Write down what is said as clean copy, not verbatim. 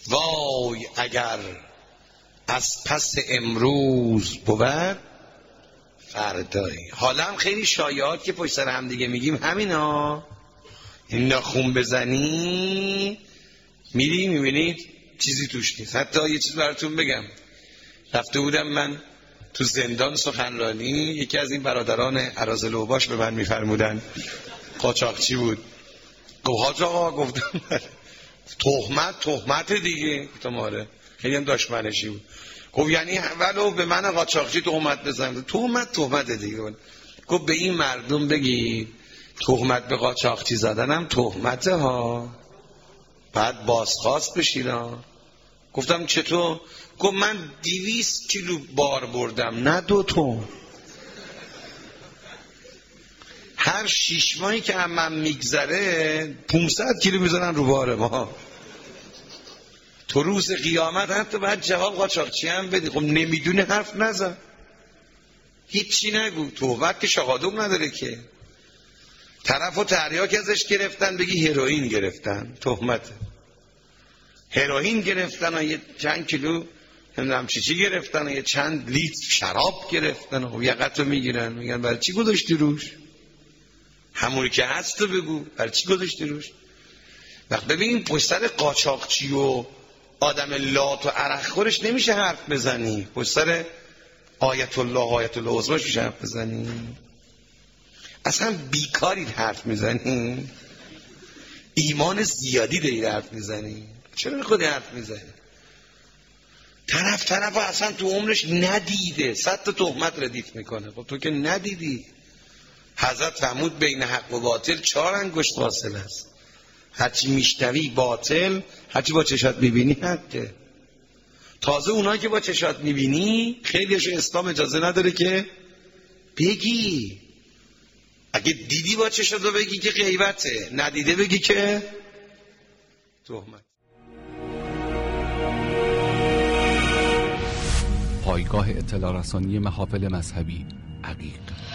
وای اگر از پس امروز بود فردایی. حالا هم خیلی شایعات که پشت سر هم دیگه میگیم همینا، این ناخون بزنی میری میبینید چیزی توش نیست. حتی یه چیز براتون بگم، رفته بودم من تو زندان سخنرانی، یکی از این برادران اراذل اوباش به من میفرمودن، قاچاقچی بود، گفت حاج آقا، گفتم تهمت دیگه، گفتم آره، خیلی هم دشمنشی بود. گفت یعنی ولو به من قاچاقچی تهمت بزنید؟ تهمت دیگه. گفت به این مردم بگید تهمت به قاچاقچی زدنم تهمته ها، بعد بازخواست بشید ها. گفتم چطور؟ گفت من 200 کیلو بار بردم، نه 2 تن. هر 6 ماهی که هم من میگذره 500 کیلو میزنن رو بار ما. تو روز قیامت حتی باید جواب قاچاقچی هم بدی. خب نمیدونه حرف نزن، هیچی نگو. تهمت که شقادم نداره که. طرفو تریاک ازش گرفتن، بگی هروئین گرفتن، تهمته. هروئین گرفتن و یه چند کیلو نمیدونم چی گرفتن و یه چند لیتر شراب گرفتن و یقتو میگیرن، میگن برای چی گذاشتی روش؟ همونی که هست تو بگو، برای چی گذاشتی روش؟ وقت ببین پشت سر قاچاقچی و آدم لات و عرق خورش نمیشه حرف بزنی، پشت سر آیت الله عظماش میشه حرف بزنی. اصلا بیکاری حرف میزنی، ایمان زیادی داری حرف میزنی، چرا خودی حرف میزنی؟ طرف اصلا تو عمرش ندیده، 100 تا تهمت ردیف میکنه. خب تو که ندیدی. حضرت فرمود بین حق و باطل 4 انگشت فاصله است. هرچی میشنوی باطل، هرچی با چشات میبینی حقه. تازه اونایی که با چشات میبینی خیلیش اسلام اجازه نداره که بگی. اگه دیدی با چشاتو بگی که غیبته، ندیده بگی که تهمت. پایگاه اطلاع رسانی محافل مذهبی عقیق.